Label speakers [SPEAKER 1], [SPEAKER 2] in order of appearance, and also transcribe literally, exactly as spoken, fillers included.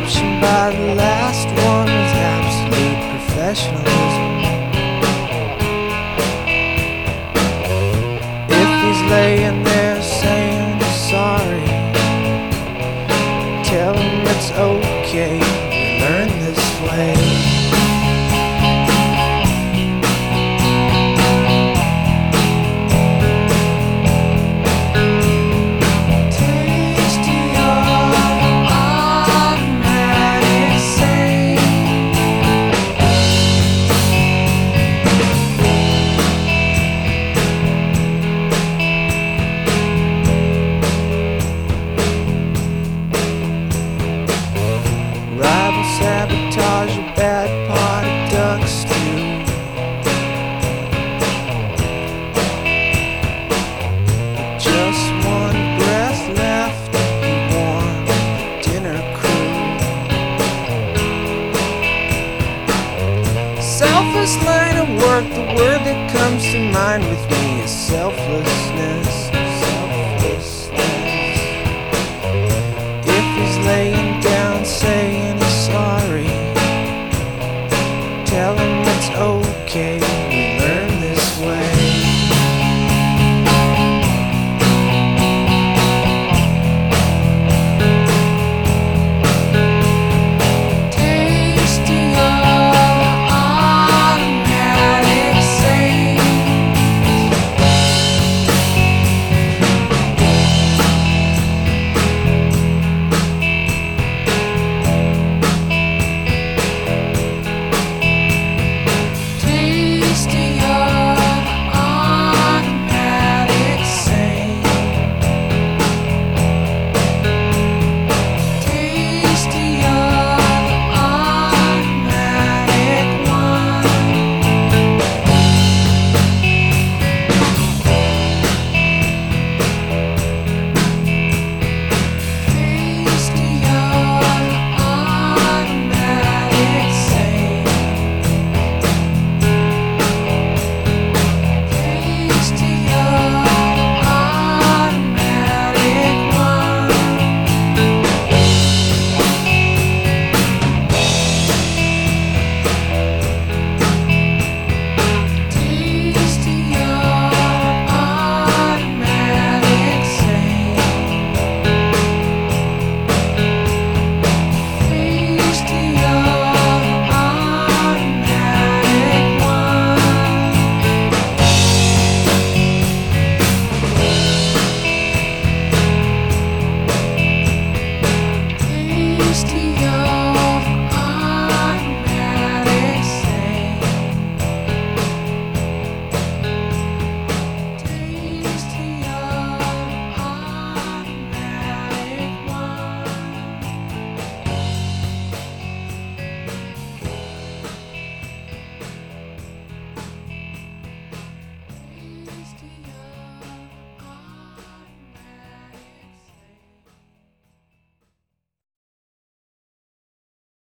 [SPEAKER 1] exception, by the last one was absolute professionalism. If he's laying there saying sorry, tell him it's okay, we learn this way. Sabotage a bad pot of duck stew. With just one breath left, he warmed the dinner crew. Selfless line of work, the word that comes to mind with me is selflessness.